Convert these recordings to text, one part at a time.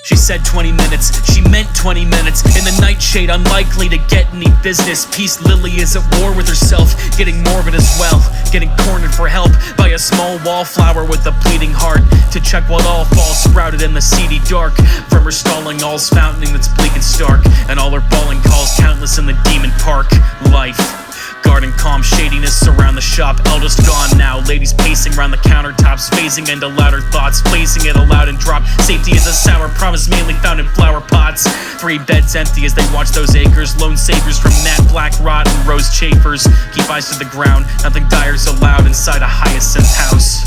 She said 20 minutes, she meant 20 minutes. In the nightshade, unlikely to get any business. Peace Lily is at war with herself, getting morbid as well. Getting cornered for help by a small wallflower with a bleeding heart. To check what all falls sprouted in the seedy dark. From her stalling, all's fountaining that's bleak and stark. And all her bawling calls countless in the demon park. Life. Guarding calm shadiness around the shop. Eldest gone now, ladies pacing around the countertops, phasing into louder thoughts, facing it aloud and drop. Safety is a sour promise mainly found in flower pots. 3 beds empty as they watch those acres. Lone saviors from Nat Black Rot and Rose Chafers. Keep eyes to the ground, nothing dire's allowed inside a hyacinth house.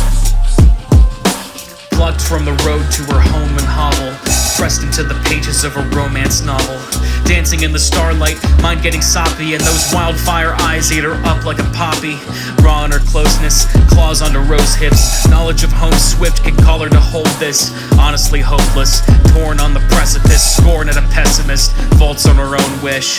Plucked from the road to her home and hovel, pressed into the pages of a romance novel. Dancing in the starlight, mind getting soppy, and those wildfire eyes ate her up like a poppy. Raw in her closeness, claws onto rose hips. Knowledge of home swift can call her to hold this. Honestly hopeless, torn on the precipice. Scorn at a pessimist, vaults on her own wish.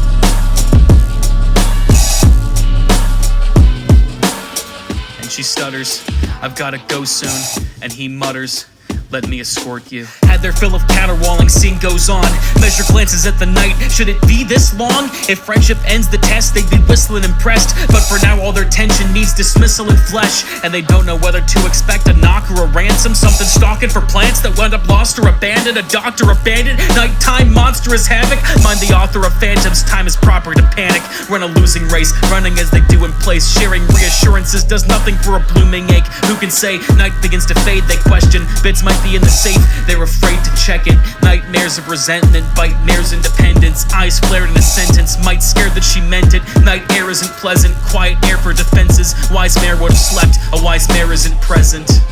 And she stutters, "I've gotta go soon," and he mutters, "Let me escort you." Had their fill of counterwalling, scene goes on. Measure glances at the night, should it be this long? If friendship ends the test, they'd be whistling impressed. But for now all their tension needs dismissal in flesh. And they don't know whether to expect a knock or a ransom. Something stalking for plants that wound up lost or abandoned. A doctor abandoned, nighttime monstrous havoc. Mind the author of phantoms, time is proper to panic. Run a losing race, running as they do in place. Sharing reassurances does nothing for a blooming ache. Who can say? Night begins to fade, they question. Bids might be in the safe, they're afraid to check it. Nightmares of resentment, nightmares independence. Eyes flared in a sentence, might scared that she meant it. Night air isn't pleasant, quiet air for defenses. Wise mare would have slept, a wise mare isn't present.